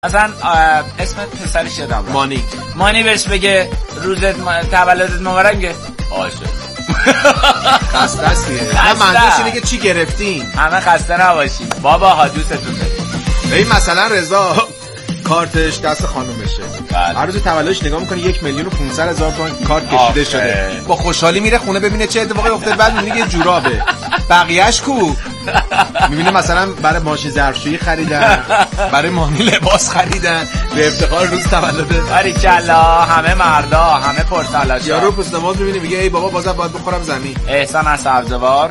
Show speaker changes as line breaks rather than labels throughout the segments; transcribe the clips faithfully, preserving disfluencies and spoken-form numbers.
مثلا اسم پسرش یادم
مانی
مانی بهش بگه روزت م... تولدت مبارکه باشه.
خسته هستی. نه منظورش اینه که چی گرفتین؟
همه خسته نباشین بابا ها دوستتون داریم.
این مثلا رضا کارتش دست خانومشه، هر روز تولدش نگاه میکنه یک میلیون و پانصد هزار تومان کارت کشیده شده، با خوشحالی میره خونه ببینه چه اتفاقی افتاده، بعد میبینه یه جورابه، بقیه‌اش کو؟ میبینه مثلا برای ماشین ظرفشویی خریدن، برای مانی لباس خریدن به افتخار روز تولده.
باریکلا همه مردا همه پرتلاشا.
یارو پوست نماز میبینه میگه ای بابا بازم باید بخورم زمین.
احسان از سبزوار.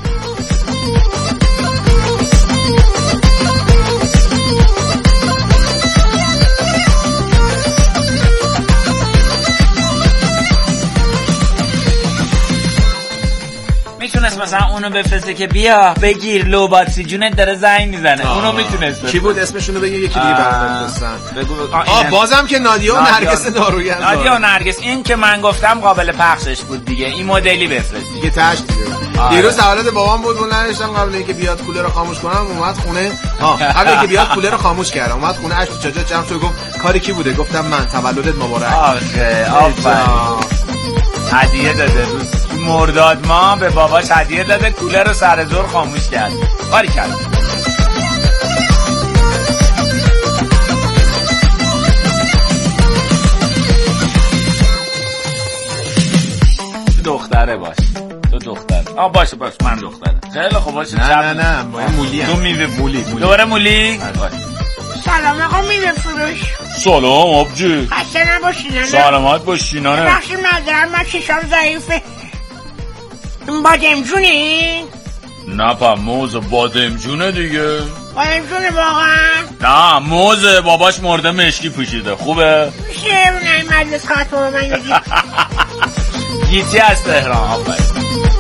میتونست مثلا اونو بفرسته که بیا بگیر لوباتسی جونت داره زنگ میزنه. اونو میتونست.
کی بود اسمشونو بگی یکی دیگه برام
بگو.
آ بازم که نادیا و نرگس داروگرد.
نادیا و نرگس این که من گفتم قابل پخشش بود دیگه. این مدلی بفرست
دیگه تاش دیگه. دیروز تولد بابام بود، من نوشتم قبل اینکه بیاد کولر رو خاموش کنم اومد خونه. ها قبل اینکه بیاد کولر رو خاموش کردم اومد خونه اش تو چجا جمع شد گفت کاری کی بوده؟ گفتم من تولدت مبارک.
آخه آفرین. هدیه داده روز مرداد ما به باباش هدیه داده، کولر رو سر زور خاموش کرد. باری کرد. دختره باش تو دختره. آه باشه باش من دختره. خیلی خوب باشه.
نه نه نه ما مولی
تو میوه
مولی
دوباره مولی.
سلام آقا میوه فروش.
سلام آبجی.
خسته نباشین.
سلامت باشین. نه
بخشی مدرم من ششم ضعیفه. بادمجونی؟
نه پا موز بادمجونه دیگه.
بادمجونه واقعا؟
نه موز باباش مرده مشکی پوشیده. خوبه؟
میشه اونایی مجلس خواهد با من بگید.
گیتی از تهران. آفرین.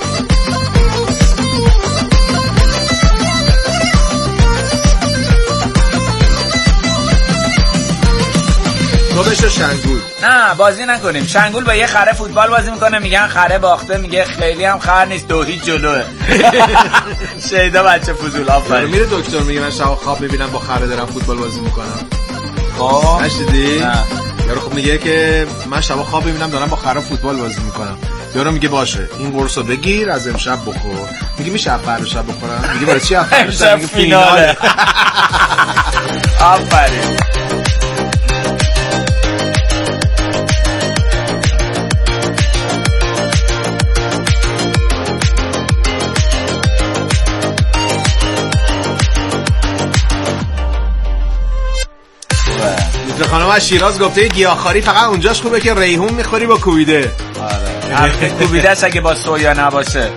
تو بشو شنگول.
نه بازی نکنیم. شنگول با یه خره فوتبال بازی میکنه، میگن خره باخته، میگه خیلی هم خر نیست دو هیچ جلوه. شیدا بچه فضول. آفرین.
میره دکتر میگه من شب خواب میبینم با خره دارم فوتبال بازی میکنم. خب نشدی؟ نه. یارو خب میگه که من شب خواب میبینم دارم با خره فوتبال بازی میکنم. یارو میگه باشه این قرصو بگیر از امشب بخور. میگه میشه فردا شب بخورم؟ میگه برای چی فردا شب؟ میگه فیناله.
آفرین.
خانم از شیراز گفته گیاهخواری فقط اونجاش خوبه که ریحون میخوری با کوبیده.
آره کوبیده است اگه با سویا نباشه.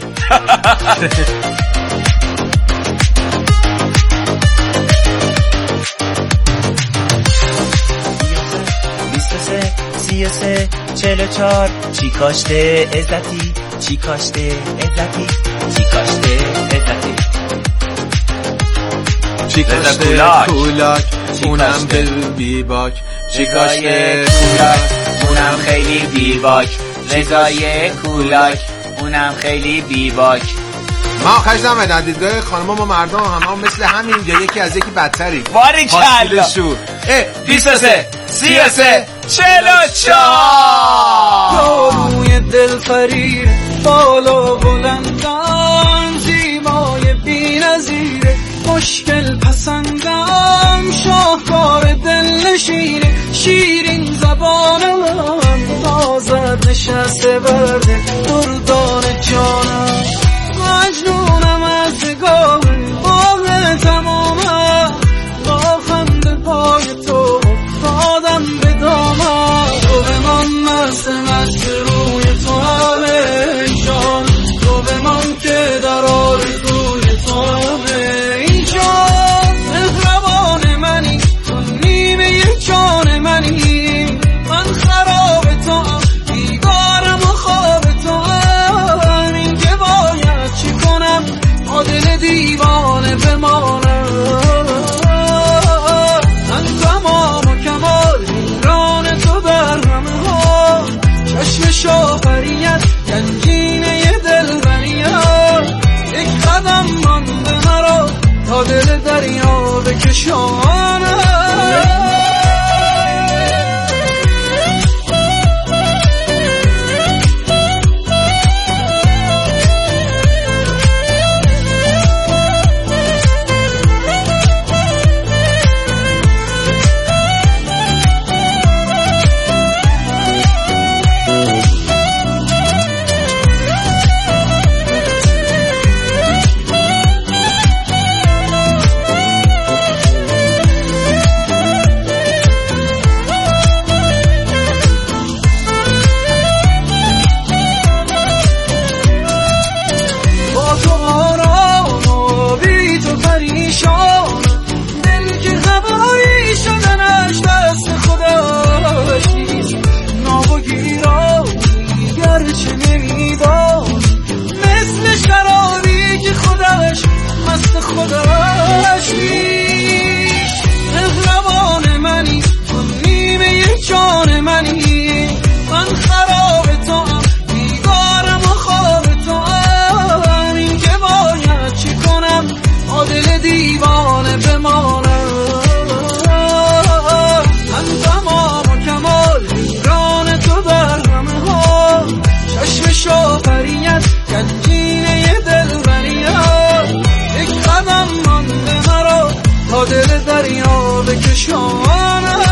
بیست و سه سی و سه چهل و چهار چی کاشته عزتی چی کاشته عزتی چی کاشته عزتی
چی کاشته کولاک اونم بی باک چی کاشته
کولاک اونم خیلی بی باک رضای کولاک اونم خیلی بی باک.
ما آخرش نمید ندیدگاه خانم ما مردم هم هم مثل همین یا یکی از یکی بدتری.
باری کلا بیست و سه سی و سه چهل و چهار
داروی دل فریر بالا بلندم زیبای بی نظیره مشکل پسندم شاهکار دل نشینه شیرین زبان من تازد نشسته برده دردان جانم مجنونم از نگاه باغ تمامم با خنده پای تو دادم به دامم تو به من مست مست روی تو همه جان تو به من که در آرزوی تو همه اینجا مهربان منی تو نیمه جان منی من خراب تو بیدارم و خواب تو هم این که باید چی کنم با دل دیوانه بمانم من تمام و کمال ایران تو در همه ها چشم شاهریت گنجینه دل بریت یک قدم مانده مرا تا دل دریا بکشانم دریا بکشانم.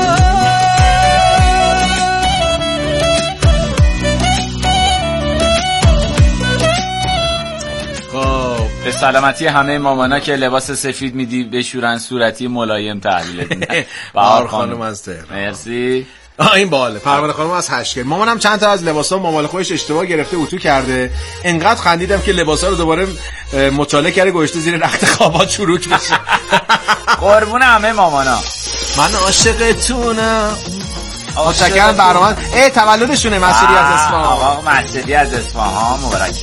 به سلامتی همه مامانا که لباس سفید میدی بشورن صورتی ملایم تحویلت میدن.
بهار خانم از تهران.
مرسی.
آه این باله. پروانه خانم از هشکر. مامانم چند تا از لباسا مامال خودش اشتباه گرفته اتو کرده. انقدر خندیدم که لباسا رو دوباره مطالعه کرده گذاشته زیر رخت خوابات چروک بشه.
قربون همه مامانا.
من عاشقتونم. متشکرم برنامه. ای تولدشونه مسعودی از اصفهان.
آقا مسعودی از اصفهان مبارک.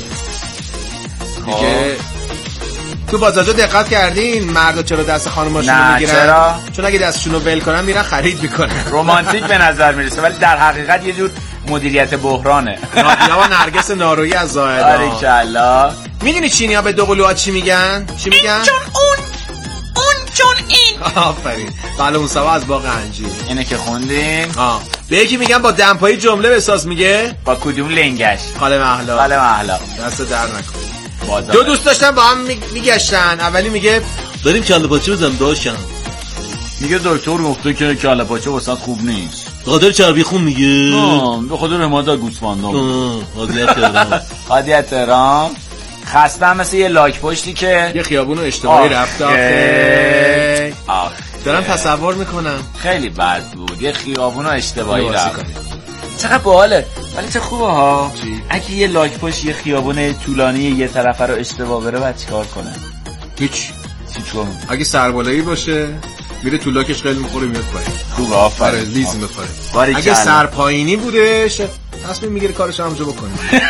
دیگه تو بازارجا دقت کردین مردا چرا دست خانماشون رو میگیرن؟
چرا؟
چون اگه دستشون رو ول کنن میرن خرید میکنن.
رمانتیک به نظر میرسه ولی در حقیقت یه جور مدیریت بحرانه.
نادیا و نرگس نارویی از زاهدان.
باریکلا.
میدونی چینی‌ها به دو قلوها چی میگن؟ چی میگن؟
این چون اون اون چون این.
آفرین. بله اون سوا از باغ انجیر.
اینه که خوندیم.
آه. به یکی میگن با دمپایی جمله بساز میگه
با کدوم لنگش؟
خاله محلا.
خاله محلا.
دست در نکن. دو دوست داشتن با هم میگشتن. اولی میگه
داریم کله پاچه بزنیم داشتم.
میگه دکتر گفته که کله پاچه واسط خوب نیست.
به خاطر چربی خون میگه.
نه به خاطر حمایت گوسفندان.
قاضیت تهران.
قاضیت تهران. خسته هم مثل یه لاک پشتی که
یه خیابون اشتباهی رفت آخه.
آخه
دارم تصور میکنم
خیلی بد بود. یه خیابون اشتباهی رفت. چقدر باحاله. ولی چه خوبه ها. اگه یه لاک پشت یه خیابون طولانی یه طرفه رو اشتباه بره بعد چیکار کنه؟
هیچ
چیکار؟
اگه سربالایی باشه میره تو لاکش خیلی میخوره میاد پایین.
خوبه آفرین.
لیز میخوره. اگه سر پایینی بودش تصمیم میگیره کارش همونجا بکنه.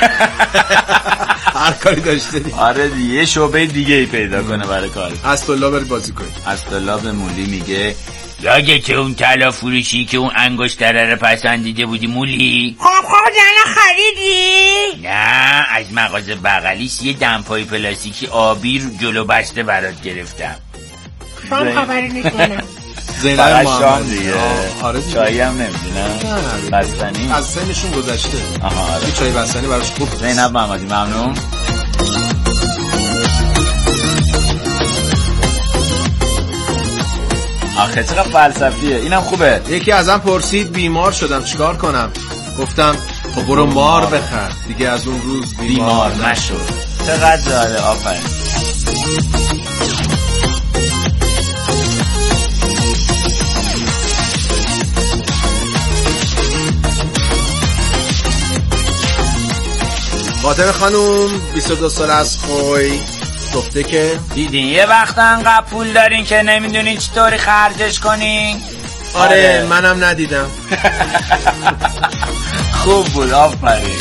هر کاری داشته دیگه.
آره دیگه یه شعبه دیگه ای پیدا کنه برای کارش.
اسدالله بری بازی کنه.
اسدالله به مولی میگه یادت اون طلا فروشی که اون انگشتره رو پسندیده بودی مولی؟
خب خب جانا خریدی؟
نه از مغازه بغلیش یه دمپای پلاستیکی آبی رو جلو بسته برات گرفتم.
شام خبری نیستم.
زینب
محمد دیگه.
آره
چایی هم نمیدونم. بستنی
از سنشون گذشته.
آها آره.
چای بستنی براش خوب.
زینب محمدی ممنون. آخه چقدر فلسفیه. اینم خوبه.
یکی ازم پرسید بیمار شدم چیکار کنم؟ گفتم خب برو مار بخر دیگه از اون روز بیمار, بیمار
نشو. چقدر جالب. آفرین.
فاطمه خانوم بیست و دو سال از خوی گفته که
دیدین یه وقت انقدر پول دارین که نمیدونین چطوری خرجش کنین.
آره, آره. منم ندیدم.
خوب بود آفرین.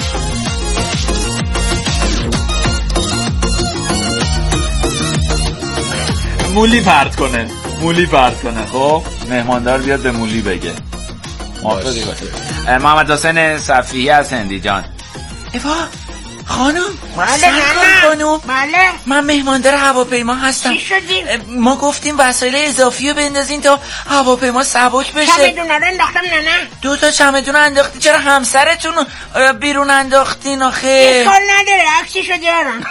مولی پرت کنه مولی پرت کنه. خب مهماندار بیاد به مولی بگه. موافقی باشه. محمد حسین صفیحی از هندی جان. ایوا خانم.
بله
خانم.
بله
من مهماندار هواپیما هستم.
چی شدیم؟
ما گفتیم وسایل اضافی رو بندازین تا هواپیما سبک بشه.
چمدونا رو انداختم نه نه.
دو تا چمدون انداختی. چرا همسرتون بیرون انداختین آخه؟
اشکال نداره عکسشو دارم.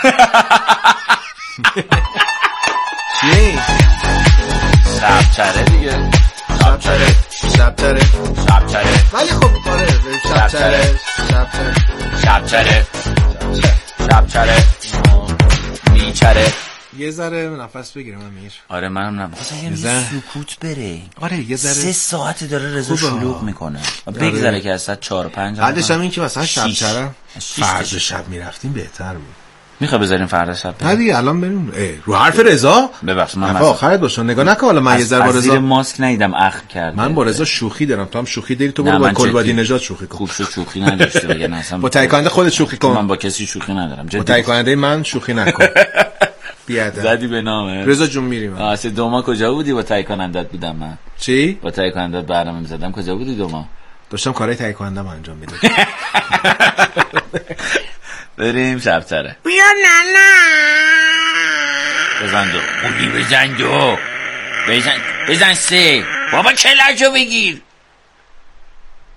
چی؟
شبچره دیگه.
شبچره شبچره
شبچره.
ولی خب آره شبچره شبچره
شبچره شبچره میچره.
یه ذره نفس بگیرم امیر.
آره منم نمیخواستم یه سکوت بره.
آره یه ذره
سه ساعت داره رضا شلوغ میکنه. بگذره که از ساعت چهار و پنج
بعدش هم این که مثلا شبچره فردا شب میرفتیم بهتر بود.
میخوای بذاریم فردا شب؟
نه دیگه الان بریم. رو حرف رضا
ببخشید من
آخرت باشه نگاه نکن. حالا من یه ذره با رضا
زیر ماسک ندیدم اخم کرد.
من با رضا شوخی دارم. تو هم شوخی داری. تو برو با کلبادی نژاد شوخی کن.
خوب شو شوخی نداشته بگن اصلا.
با تایید کننده خودت شوخی کن.
من با کسی شوخی ندارم.
با تایید کننده من شوخی نکن. بیادب
زدی به نامه.
رضا جون میریم.
آسه دوما کجا بودی با تایید کنندت بودم من؟
چی؟
با تایید کنندت برنامه می‌زدم. کجا بودی دوما؟
داشتم کارهای تایید کنندم انجام میدادم.
بریم شبچره.
بیا نه نه.
بزن دو. خوبی بزن دو. بزن بزن سه. بابا کلاجو بگیر.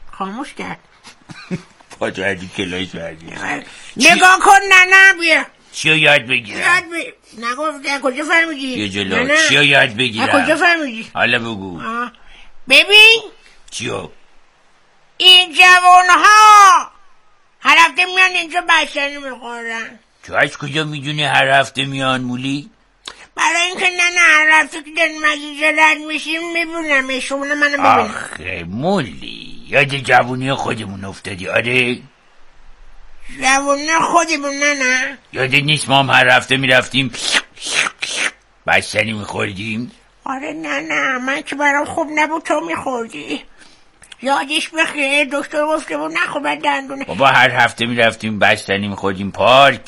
خاموش کرد.
پا تو هدی کلاج بردی.
نگاه کن نه نه بیا.
چیو یاد بگیرم؟
یاد بگیر. نگفت کجا فهمیدی؟
یه جلو چیو یاد بگیرم؟
کجا فهمیدی؟
حالا بگو.
آه. ببین
چیو؟
این جوان ها هر هفته میان اینجا بستنی میخورن.
تو از کجا میدونی هر هفته میان مولی؟
برای اینکه نه هر هفته که دن مزیجه رد میشیم میبونم ایشونه منو ببینم.
آخه مولی یاد جوونی خودمون افتادی. آره
جوونی خودمون نه نه
یاد نیست ما هم هر هفته میرفتیم بستنی میخوردیم؟
آره نه نه من که برام خوب نبود تو میخوردی. یادش بخیر دکتر گفته بود نخور بعد دندونه.
بابا هر هفته میرفتیم بستنی میخوردیم پارک.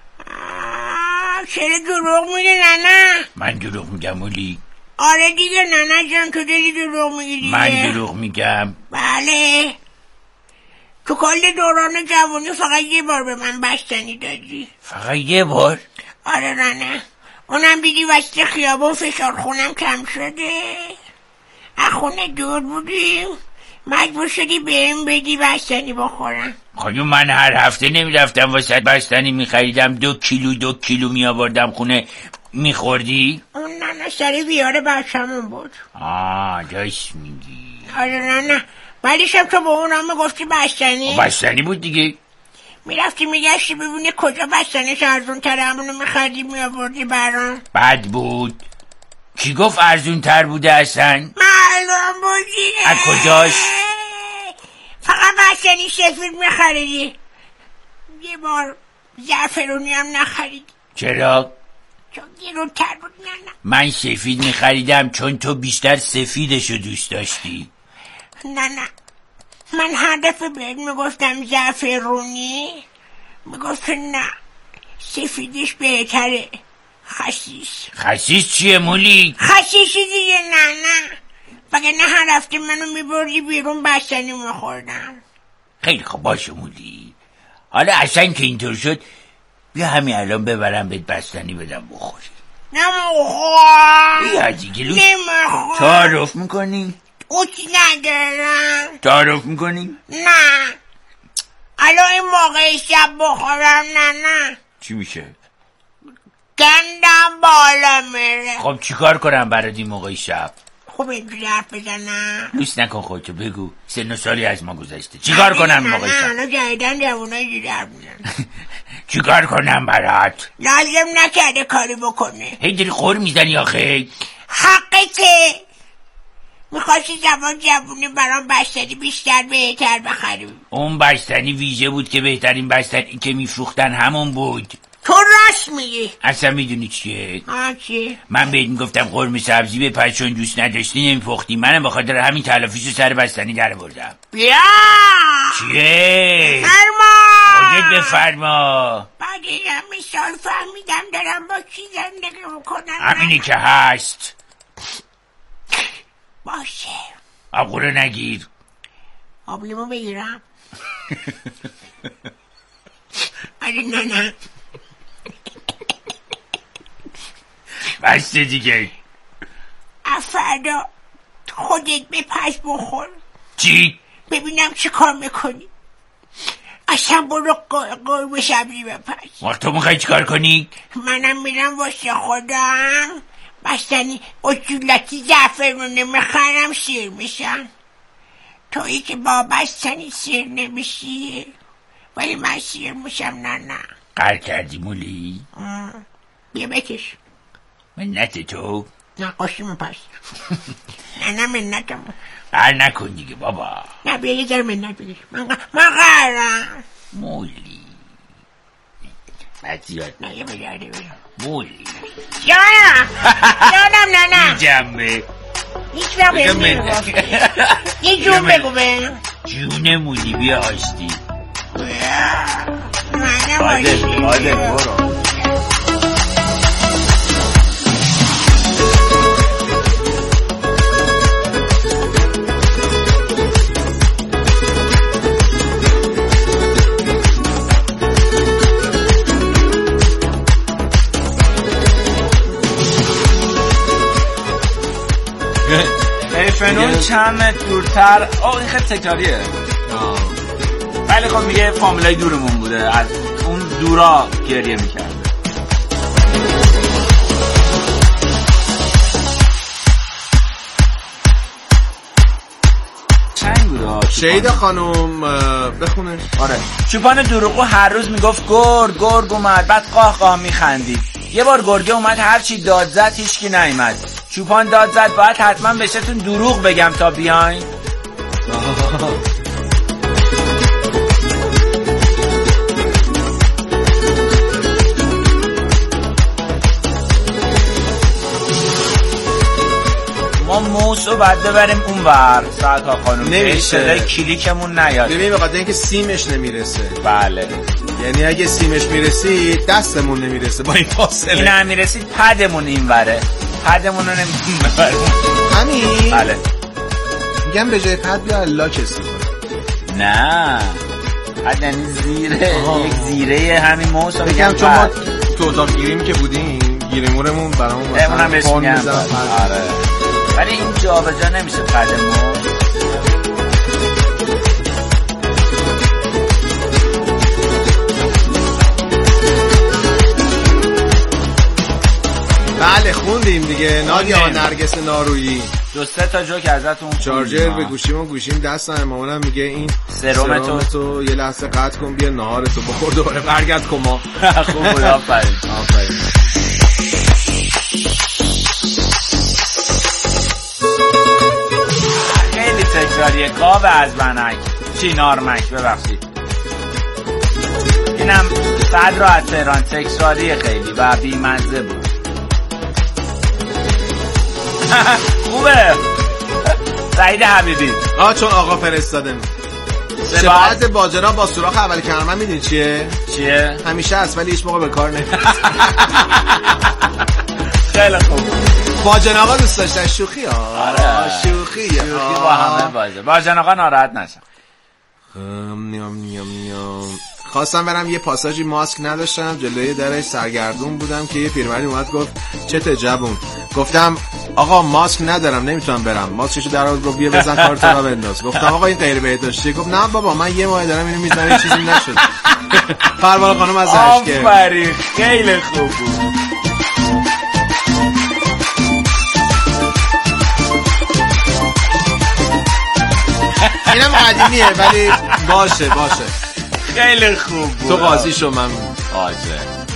چرا دروغ میگی ننه؟
من دروغ میگم مولی؟
آره دیگه ننه جان تو داری دروغ میگی دیگه.
من دروغ میگم؟
بله تو کل دوران جوانی فقط یه بار به من بستنی دادی.
فقط یه بار؟
آره ننه اونم دیدی وسط خیابون فشار خونم کم شده از خونه دور بودیم مجبور شدی بهم بدی بستنی بخورم.
خانم من هر هفته نمیرفتم واسه بستنی میخریدم دو کیلو دو کیلو میآوردم خونه میخوردی؟
اون ننه سر بیاره بچه‌مون بود.
آه داشت میگی.
آره ننه ولی شب تو به اونم میگفتی بستنی؟
بستنی بود دیگه.
میرفتی میگشتی ببینی کجا بستنیش ارزون تره همونو میخریدی میآوردی برام.
بد بود. کی گفت ارزون تر بوده اصلا؟
معلوم بودی.
از کجاش؟
فقط بستنی سفید میخریدی. یه بار زعفرونی هم نخریدی.
چرا؟
چون گرونتر بود. نه نه
من سفید میخریدم چون تو بیشتر سفیدشو دوست داشتی.
نه نه من هر دفعه بهت میگفتم زعفرونی میگفت نه سفیدش بهتره. خسیس.
خسیس چیه مولی؟
خسیسی دیگه نه نه بگه نه هر هفته منو میبردی بیرون بستنی میخوردم.
خیلی خوب باشه مولی. حالا اصلا که اینطور شد بیا همین الان ببرم بهت بستنی بدم بخوری.
نمیخوام.
بیا دیگه لوس.
نمیخوام.
تعارف میکنی؟
اوچی ندارم.
تعارف میکنی؟
نه الان این موقع شب بخورم نه نه
چی میشه؟
گندم بالا میره.
خب چیکار کنم برات این موقع شب؟
خب اینجوری حرف بزنم.
لوس نکن خودتو بگو سن و سالی از ما گذشته. چیکار کنم موقع شب؟
نه نه جایدن جوانای جوری حرف میزنن.
چیکار کنم برات؟
لازم نکرده کاری بکنه.
هی داری خور میزنی آخه.
حقته. میخواستی زمان جوونی برام بستنی بیشتر بهتر بخریم.
اون بستنی ویژه بود که بهترین بستنی که میفروختن همون بود.
تو راست میگی.
اصلا میدونی چیه؟
آه چیه؟
من بهت میگفتم قرمه سبزی به پچون دوست نداشتی نمیپختی. منم به خاطر همین تلافیشو سر بستنی در بردم.
بیا
چیه؟
فرما.
خودت بفرما.
بعد این همه سال فهمیدم دارم با کی زندگی میکنم.
همینی که هست.
باشه
آبگو رو نگیر.
آب لیمو بگیرم. آره نه نه
بسته دیگه.
افردا خودت بپس بخور.
چی؟
ببینم چه کار میکنی. اصلا برو قرمه سبزی بپس.
وقت تو میخوای چی کار کنی؟
منم میرم واسه خودم بستنی اصولتی زعفرونه میخرم سیر میشم. تویی که با بستنی سیر نمیشی ولی من سیر میشم. نه نه
قهر کردی مولی؟
بیا بکش.
منت تو؟
نقاشی پس. نه نه منتم.
قهر نکن دیگه بابا.
نه بیا یه ذره منت بگیش. من من قهرم
مولی بعد زیاد
نه یه بگرده بگم
مولی
جانم جانم نه نه
این جنبه
هیچ وقت بهم نمیگفتی. یه جون بگو بهم.
جون مولی بیا آشتی.
منم
آده
آشتی.
آده برو.
فنون چند متر دورتر. آه این خیلی تکراریه. ولی خب میگه فامیلای دورمون بوده از اون دورا گریه میکرد.
بود.
شهیدا خانم بخونه.
آره. چوپان دروغگو هر روز میگفت گرگ گرگ اومد، بعد قاه قاه میخندید. یه بار گرگه اومد هر چی داد زد هیچکی نیومد. چوپان داد زد باید حتما بهشتون دروغ بگم تا بیاین. ما موسو باید ببریم اون ور ساعت ها خانم نمیشه کلیکمون نیاد.
ببین بخاطر اینکه سیمش نمیرسه.
بله
یعنی اگه سیمش میرسید دستمون نمیرسه با این فاصله.
این هم میرسید پدمون این وره، پدمون رو نمیتونیم ببریم.
همین؟
بله
میگم به جای پد بیا لاک استفاده.
نه پد یعنی زیره. یک زیره همین موسو
میگم چون ما تو اتاق گیریم که بودیم گیریمورمون برامون
مثلا فون میزنم. آره ولی این جا به جا نمیشه پدمون.
بله خوندیم دیگه. نادیا نرگس نارویی
دو سه تا جوک ازتون.
چارجر به گوشیمون گوشیم دستم. مامانم میگه این
سرم تو
تو یه لحظه قطع کن بیا نهار تو بخور دوباره برگرد کن ما.
خوب بود. آفرین
آفرین.
خیلی تکراریه. قاب از بنک چی نارمک ببخشید. اینم صدر از تهران تکراریه خیلی و بی‌مزه بود. خوبه سعید حبیبی.
آه چون آقا فرستاده. شباهت باجرا با سوراخ اول کرمن میدونی چیه؟
چیه؟
همیشه هست ولی هیچ موقع به کار نمیاد.
خیلی خوب.
باجن آقا دوست داشتن شوخی ها.
آره
شوخی
شوخی با همه باجه. باجن آقا ناراحت نشن.
نیام نیام نیام. خواستم برم یه پاساژی ماسک نداشتم جلوی درش سرگردون بودم که یه پیرمردی اومد گفت چته جوون. گفتم آقا ماسک ندارم نمیتونم برم. ماسکشو در آورد گفت بیا بزن کارت رو بنداز. گفتم آقا این غیر بهداشتی. گفت نه بابا من یه ماه دارم اینو میزنم چیزی نشد. پروانه خانم از اشکه.
آفرین خیلی خوب بود.
اینم قدیمیه ولی باشه باشه.
خیلی خوب بود.
تو قاضی شو من
آجه.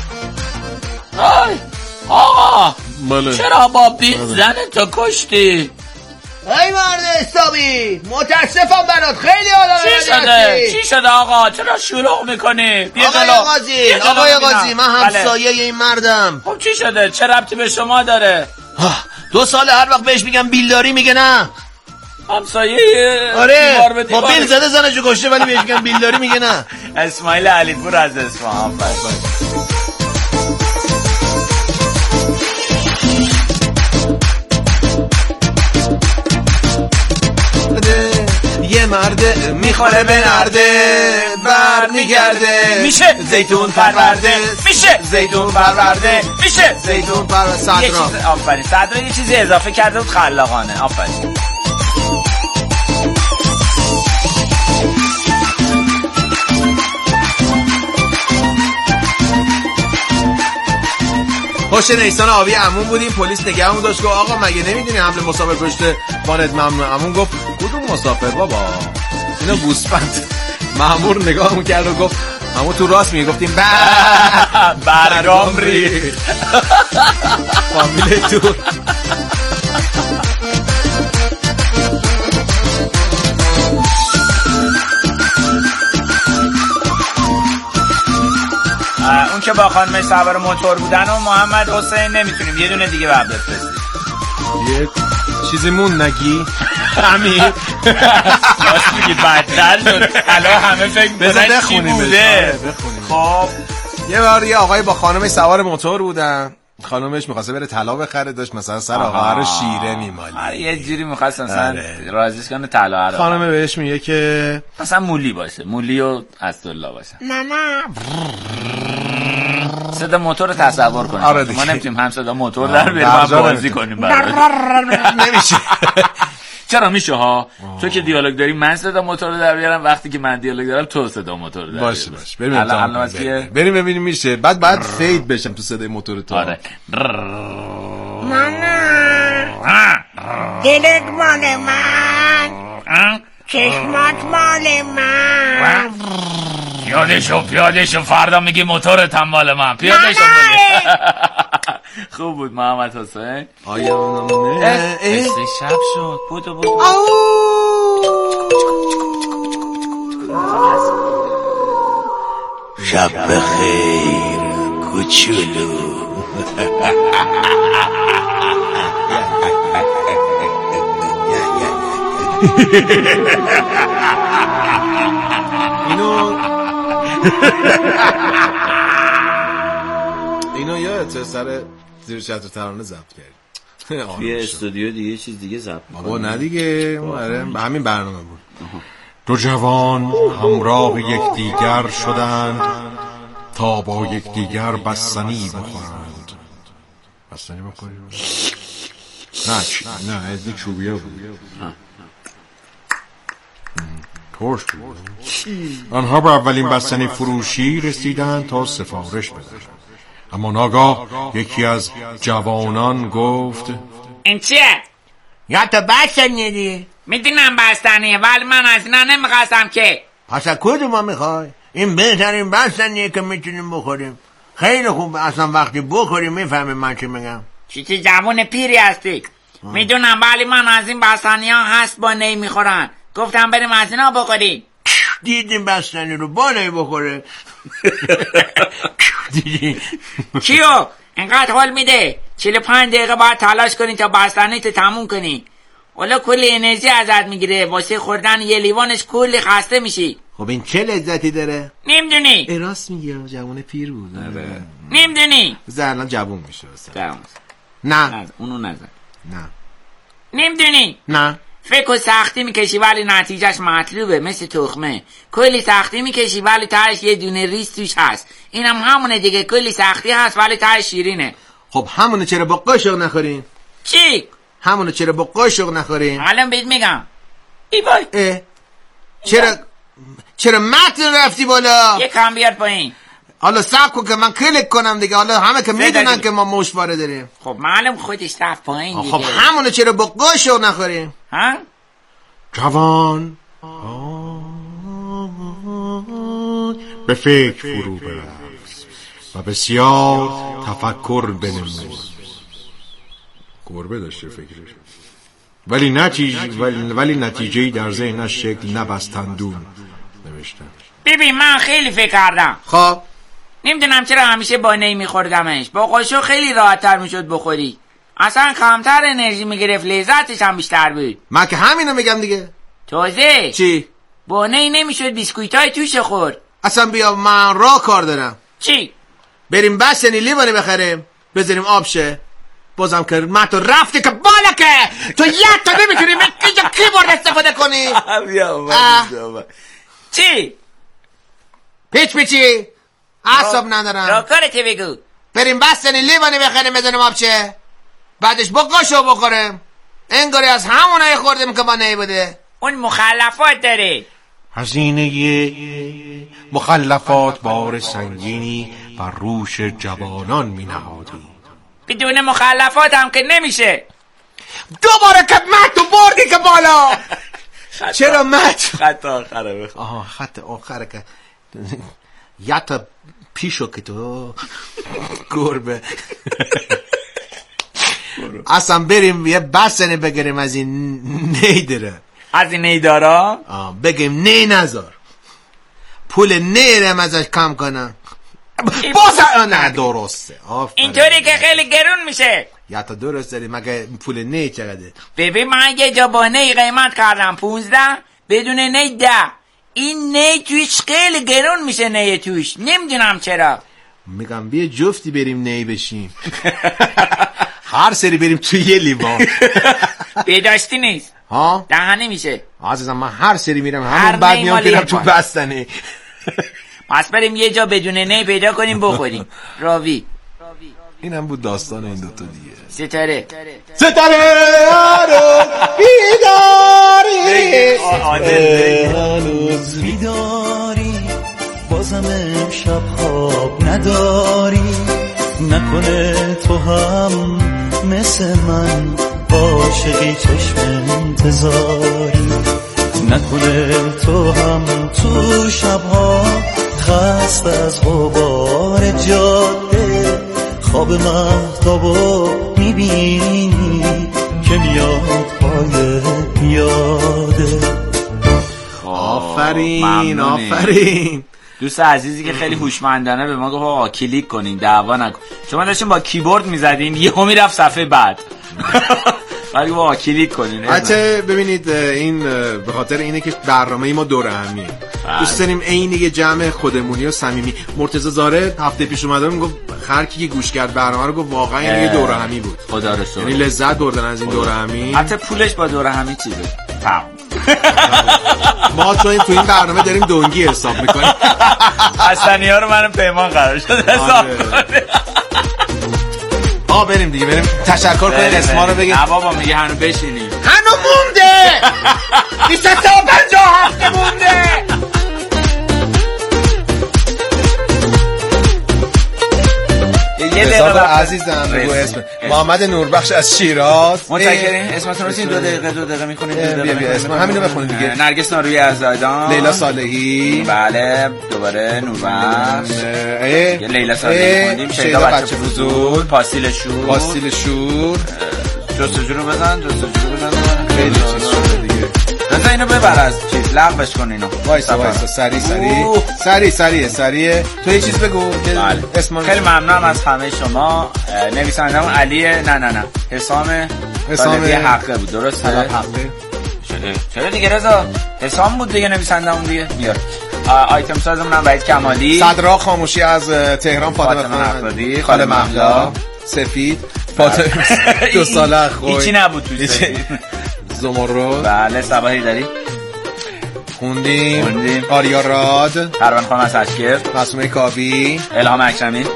آی آقا
بله.
چرا با بیت زن تو کشتی؟
ای مرد حسابی متاسفم برات خیلی آدم
چی شده؟ چی شده آقا؟ چرا شلوغ میکنی؟
آقای قاضی آقای قاضی من همسایه بله. این مردم.
خب چی شده؟ چه ربطی به شما داره؟
دو ساله هر وقت بهش میگم بیلداری میگه نه.
همسایه
آره با بیل زده زنشو کشته ولی بهش میگم بیلداری میگه نه.
اسماعیل علیپور از اصفهان.
یه مرده میخوره به نرده بر میگرده
میشه زیتون پرورده میشه زیتون پرورده میشه
زیتون پرورده. صدرا
آفرین صدرا یه چیزی اضافه کرده بود خلاقانه. آفرین.
پشت نیسان آبی عمون بودیم پلیس نگهمون داشت گفت آقا مگه نمیدونی حمل مسافر پشت وانت ممنوع. عمون گفت کدوم مسافر بابا اینو گوسفند. مامور نگاهمون کرد و گفت عمو تو راست میگی. گفتیم برگام ری فامیل تو.
اون که با خانم سوار موتور بودن و محمد حسین نمیتونیم یه دونه دیگه بعد بفرستیم.
یه چیزی مون نگی همین
راست میگی بدتر شد. الان همه فکر میکنن چی بوده.
خب یه بار یه آقای با خانم سوار موتور بودن. خانومش میخواسته بره طلا بخره داشت مثلا سر آقا رو شیره میمالی.
آره یه جوری میخواست مثلا راضیش کنه طلا رو.
خانم بهش میگه که
مثلا مولی باشه مولی و اسدالله باشه.
نه نه
صدا موتور رو تصور کنیم.
آره
ما نمیتونیم هم صدا موتور در بریم هم بازی کنیم براش.
نمیشه.
چرا میشه ها؟ تو که دیالوگ داری من صدا موتور رو در بیارم وقتی که من دیالوگ دارم تو صدا موتور رو در بیاری.
باشه باشه بریم امتحان کنیم. بریم ببینیم میشه. بعد بعد فید بشم تو صدای موتور تو.
آره.
مامان دلت مال من چشمات مال من.
پیاده شو پیاده شو، فردا میگی موتورت هم مال من. پیاده شو. خوب بود محمد حسین.
آیا نه
اسم شب شد. بودو بودو.
شب بخیر کوچولو.
اینو اینو یادت سر زیر چتر ترانه ضبط کردی
توی استودیو دیگه چیز دیگه ضبط
بابا نه دیگه آره همین برنامه بود. دو جوان همراه یکدیگر شدند تا با یکدیگر بستنی بخورند. بستنی بخورید؟ نه چی نه از این چوبیه بود. ترش بود. آنها به اولین بستنی فروشی رسیدند تا سفارش بدهند، اما ناگاه یکی از جوانان گفت
این چیه؟
یا تو بستنی دی؟
میدونم بستنیه ولی من از اینا نمیخواستم که.
پس از کدوم ما میخوای؟ این بهترین بستنیه که میتونیم بخوریم. خیلی خوب، اصلا وقتی بخوریم میفهمیم من چی میگم.
چی چی جوان پیری هستی. میدونم ولی من از این بستنی ها هست با نی میخورن. گفتم بریم از اینا بخوریم.
دیدیم بستنی رو با نی بخوره. دیدیم
کیو؟ اینقدر حال میده چهل و پنج دقیقه باید تلاش کنی تا بستنی تو تموم کنی. والا کلی انرژی ازت میگیره، واسه خوردن یه لیوانش کلی خسته میشی.
خب این چه لذتی داره؟
نمیدونی.
ای راست میگه جوان پیر بود. آره
نمیدونی.
زرنا جوون میشه
جوون.
نه
نزد. اونو نزد.
نه
نمیدونی.
نه
فکر و سختی میکشی ولی نتیجهش مطلوبه، مثل تخمه. کلی سختی میکشی ولی تهش یه دونه ریز توش هست. اینم هم همونه دیگه، کلی سختی هست ولی تهش شیرینه.
خب همونه چرا با قاشق نخورین؟
چی؟
همونه چرا با قاشق نخورین؟
الان بهت میگم. ای وای.
اه چرا چرا متن رفتی بالا؟
یه کم بیار پایین.
حالا صبر کن که من کلیک کنم دیگه. حالا همه که میدونن که ما مشواره داریم.
خب معلوم خودش رفت پایین دیگه.
خب همونه چرا با قاشق نخوریم؟
ها؟
جوان به فکر فرو برفت و بسیار تفکر بنمود. گربه داشته فکرش، ولی نتیجه ولی, ولی نتیجه‌ای در ذهنش شکل نبستندون نوشتن.
ببین من خیلی فکر کردم.
خب
نمیدونم چرا همیشه با نی میخوردمش. با قاشق خیلی راحت‌تر میشد بخوری. اصلا کمتر انرژی میگرفت، لذتش هم بیشتر بود.
من که همینو میگم دیگه.
تازه
چی؟
با نی نمیشد بیسکویتای توش خورد.
اصلا بیا من راه کار دارم.
چی؟
بریم بستنی لیوانی بخریم بذاریم آب شه. بازم که من تو رفتی که بالا که تو یه تا نمیتونی اینجا کیبورد استفاده کنی.
چی؟
پیچ پیچی اعصاب ندارم.
را کارتی بگو.
بریم بستنی لیوانی بخریم بزنیم آب شه، بعدش با قاشق بخوریم. انگاری از همونایی خوردیم که با نی بوده.
اون مخلفات داره.
هزینه مخلفات بار سنگینی بر روش جوانان می نهادی.
بدون مخلفات هم که نمیشه.
دوباره که مت تو بردی که بالا. چرا مت؟
خط آخره بخون.
آها خط آخره که یا تا پیشو که تو گربه. اصلا بریم یه بستنی بگیریم از این نیدره.
از این نیدارا؟
بگیم نی نزار، پول نیرم ازش کم کنم. بازه نه درسته.
اینطوری که خیلی گرون میشه.
یا تا درست داری مگه پول نی چقدره؟
ببین من یه جا با نی قیمت کردم پونزده، بدون نی ده. این نی توش خیلی گرون میشه. نی توش نمیدونم چرا.
میگم بیا جفتی بریم نی بشیم. هر سری بریم توی یه لیوان.
بیداشتی نیست
ها؟
دهنی میشه.
عزیزم من هر سری میرم همون بعد میام برم تو بستنی.
پس بریم یه جا بدون نی پیدا کنیم بخوریم. راوی.
اینم بود داستان این دوتا دیگه.
ستاره
ستاره هنوز بیداری،
هنوز بیداری، بازم امشب خواب نداری. نکنه تو هم مثل من عاشقی چشم انتظاری. نکنه تو هم تو شبها خسته از غبار جاده خواب مهتابو میبینی که میاد پای پیاده.
آفرین آفرین.
دوست عزیزی که خیلی هوشمندانه به ما گفت آقا کلیک کنین دعوا نکن. شما داشتین با کیبورد میزدین یهو میرفت صفحه بعد. ولی با کلیک کنین.
البته ببینید این به خاطر اینه که برنامه ما دور همیه. دوست داریم عین یه جمع خودمونی و صمیمی. مرتضی زاره هفته پیش اومد میگفت هر کی گوش کرد برنامه رو گفت واقعا این یه دور همی بود.
خدا رو شکر.
یعنی لذت بردن از این دور همی.
حتی پولش با دور همی چیزه. تمام.
ما تو این تو این برنامه داریم دونگی حساب میکنیم.
حسنی‌ها رو منو پیمان قرار شد حساب کنه.
آ بریم دیگه بریم تشکر کنیم اسما رو بگیم.
نه بابا میگه هنو بشینیم.
هنو مونده. بیست و سه و پنجاه هفته مونده.
رضا عزیزم بگو اسم. محمد نوربخش از شیراز.
متشکرم. اسمتون رو سین دو دقیقه دو دقیقه میکنید.
بیا بیا اسم همینو بخونید دیگه.
نرگس نارویی از زایدان.
لیلا صالحی.
بله دوباره نوربخش. لیلا صالحی خوندیم. شیدا بچه بزرگ. پاسیل شور.
پاسیل شور.
جستجو رو بزن جستجو رو بزن.
خیلی چیز شده دیگه.
بزن اینو ببر از چیز لغوش کن اینو.
وایسا وایسا سری سری سری سری سری تو یه چیز بگو.
اسم خیلی ممنونم از همه شما. نویسنده‌مون علی نه نه نه حسام حسام حقه بود درسته؟
حقه.
چرا دیگه رضا حسام بود دیگه نویسنده‌مون دیگه. بیار آیتم سازمون هم وحید کمالی.
صدرا خاموشی از تهران. فاطمه احمدی. خاله مهلا سفید. فاطمه دو ساله خوی
هیچی نبود توش.
زمرد.
بله صباحی داری
خوندیم. خوندیم آریا راد.
پروان خانم از اشکر.
معصومه کاوی.
الهام اکرمی.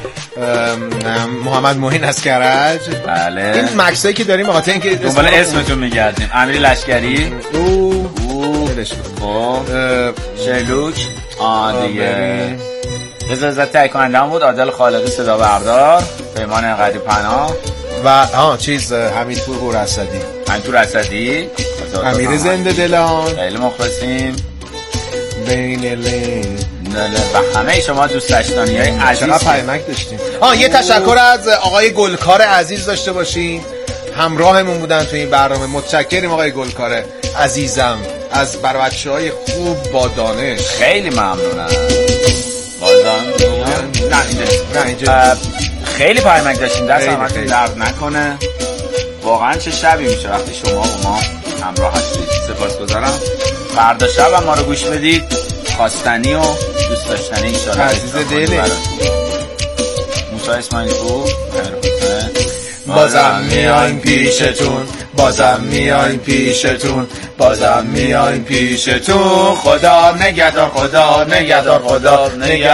محمد موین از کرج.
بله
این مکسایی که داریم بخاطر اینکه
دنبال اسمتون میگردیم. امیر لشکری.
او
او خب شلوک. آ دیگه رضا تهیه کننده هم بود. عادل خالقی صدا بردار. پیمان قدی پناه
و ها چیز حمیدپور گور اسدی.
حمیدپور اسدی.
امیر زنده دلان.
خیلی مخلصیم.
بین لین
و همه شما دوست داشتنیای عزیز.
چقدر پیامک داشتیم. آه یه تشکر از آقای گلکار عزیز داشته باشیم. همراهمون بودن تو این برنامه. متشکریم آقای گلکار عزیزم از بر بچه‌های خوب با دانش.
خیلی ممنونم. بازم نه اینجا
نه اینجا
خیلی پیامک داشتیم. دست همتون درد نکنه. واقعا چه شبی میشه وقتی شما و ما همراه هستید. سپاسگزارم. فردا شب هم ما رو گوش بدید. خواستنی و دوست داشتنی ایشالا
عزیز دلی
موسی اسماعیل پور.
بازم میایم پیشتون بازم میایم پیشتون بازم میایم پیشتون. خدا نگهدار خدا نگهدار خدا نگهدار.